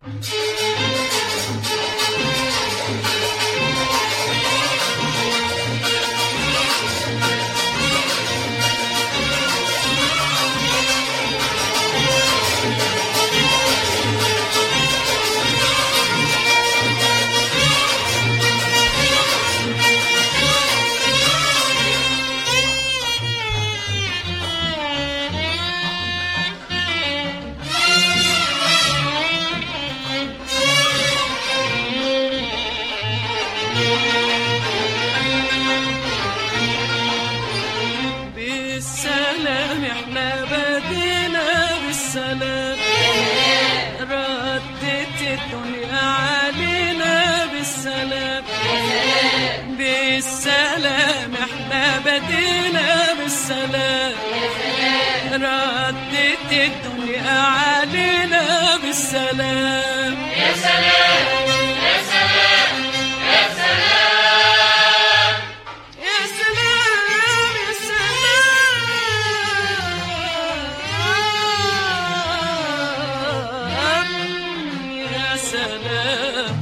بالسلام احنا بدينا بالسلام، ردت الدنيا علينا بالسلام. بالسلام احنا بدينا بالسلام، ردت الدنيا علينا بالسلام. يا سلام يا سلام يا سلام يا سلام يا سلام يا سلام.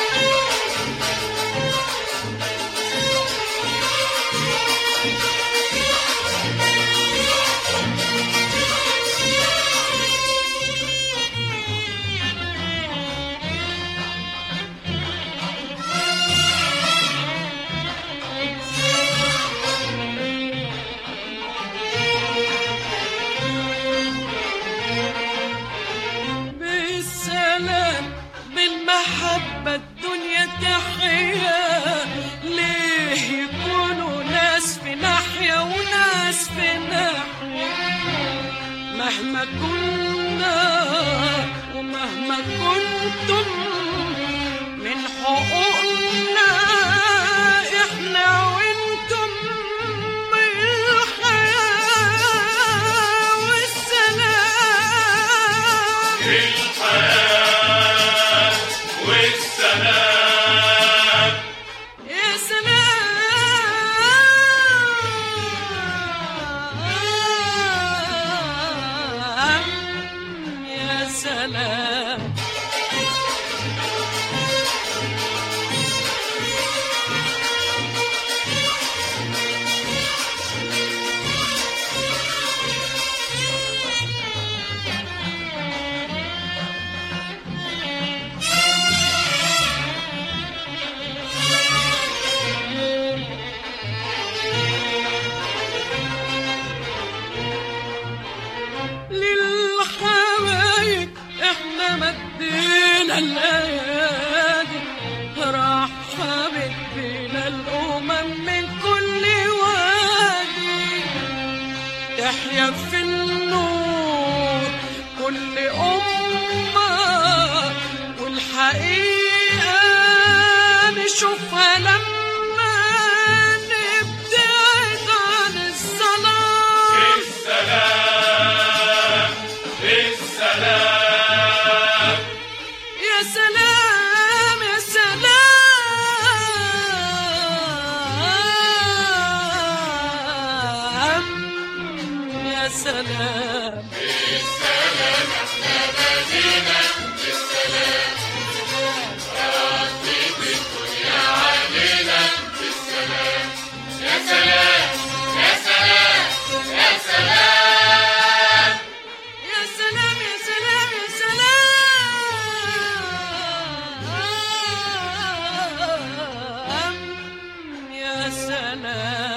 بالسلام بالمحبة الدنيا تحيا، ليه يكونوا ناس في ناحية وناس في ناحية؟ مهما كنا ومهما كنتم من حقوقنا احنا وانتم الحياة والسلام. الحياة والسلام. يا سلام يا سلام. للحبايب احنا مدينا الايادي، رحبت بينا الامم من كل وادي. تحيا في النور كل امه، والحقيقه نشوفها لما نبتعد عن الظلام. السلام السلام. يا سلام يا سلام يا سلام. بالسلام احنا بدينا بالسلام، ردت الدنيا علينا بالسلام. يا سلام يا سلام يا سلام. يا سلام يا سلام يا سلام يا سلام.